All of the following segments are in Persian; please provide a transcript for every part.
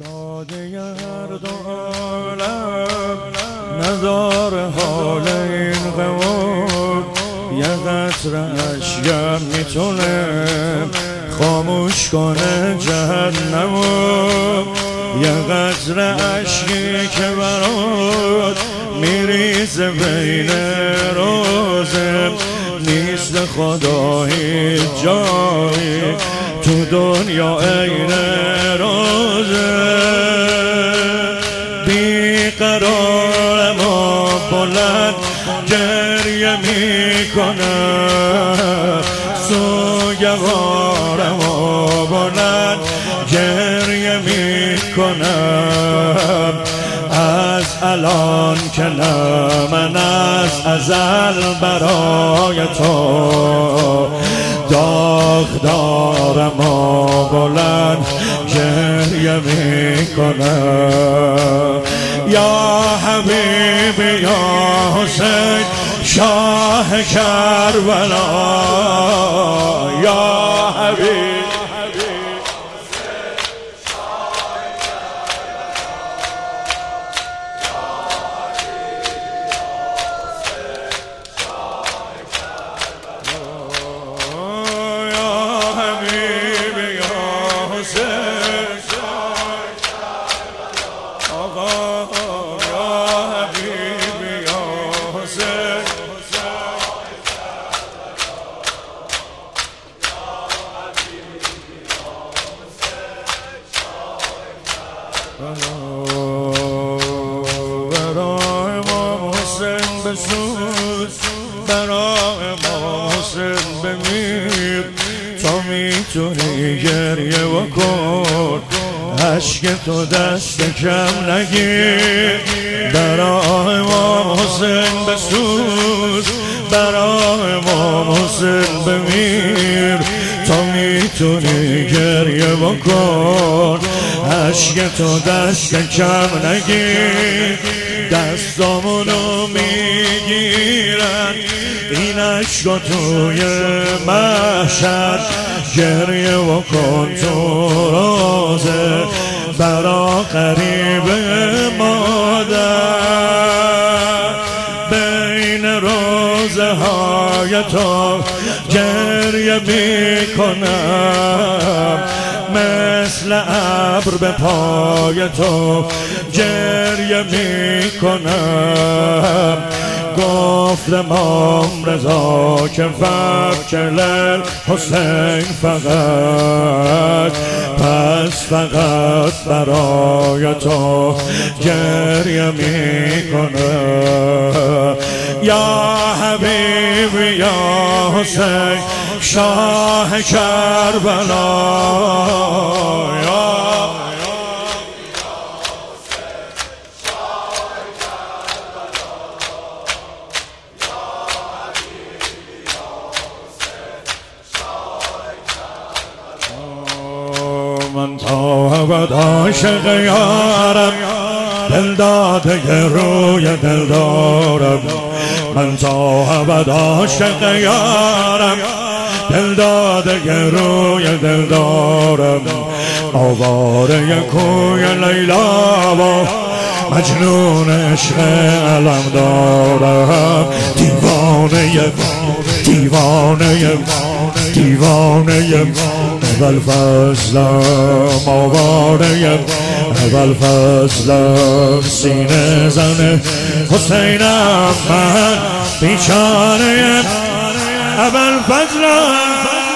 شاده هر دو عالم نزار حال این غموم، یه قطر اشکم میتونه خاموش کنه جهنمو. یه قطر اشکی که برات میریزه بین روزم، نیست خدا هیچ جایی تو دنیا عین روزه. بیقرارم و بلند گریه میکنم، سوگوارم و بلند گریه میکنم. از الان که نه من از ازل برای تو داغ دارم و بلند گریه میکنم. یا حبیبی یا حسین شاه کربلا، یا حبیبی برای ما حسین بسوز، برای ما حسین بمیر. تا میتونی گریه بکن، عشق تو دست کم نگیر. برای ما حسین بسوز، برای ما حسین بمیر. تا میتونی گریه بکن، عشق تو دست کم نگیر. دستامونو میگیرن این عشقا توی محشر، گریه بکن تو روزه برا قریب مادر. بین روزه های تو گریه میکنم، مثل ابر به پای تو گریه میکنم. گفت امام رضا که فکر حسین فقط، پس فقط برای تو گریه میکنم. یا حبیبی یا حسین شاه کربلا، من تا ابد عاشق یارم، دل داده روی دل دارم. من تا ابد عاشق یارم، دل داده روی دل دارم. آواره کوی لیلا و مجنون عشق علم دارم. دیوانه دیوانه دیوانه اول فضلم، آواره اول فضلم. سینه زن حسینم من، بیچاره اول فضلم.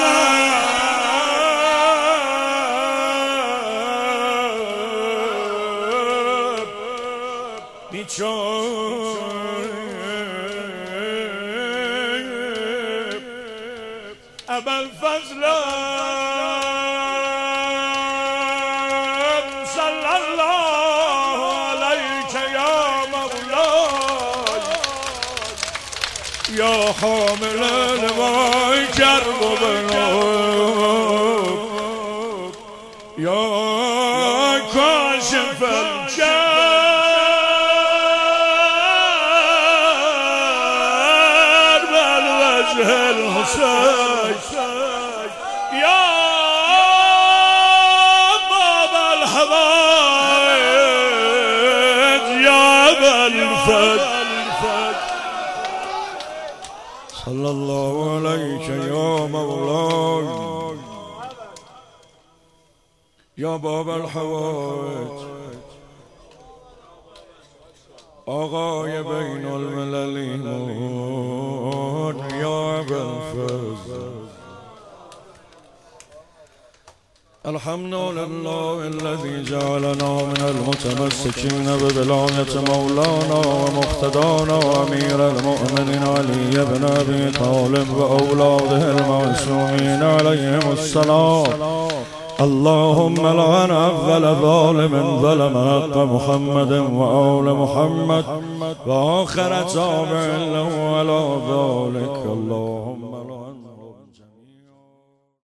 اول فضلم. صلی الله علیک یا مولاي، یا حامل لوای کرب و بلوم، یا کاشف الکرب الوجه الحسین، یا باب الهوى صلى الله عليك يا مولاي يا باب الحوائج آقای بین المللیمون یا ابوالفضل الحمد لله الذي جعلنا من المتمسكين بولاية مولانا ومقتدانا أمير المؤمنين علي بن أبي طالب وأولاده المعصومين عليهم السلام. اللهم لعن أول ظالم ظلم حق محمد وآل محمد وآخر تابع له على ذلك. اللهم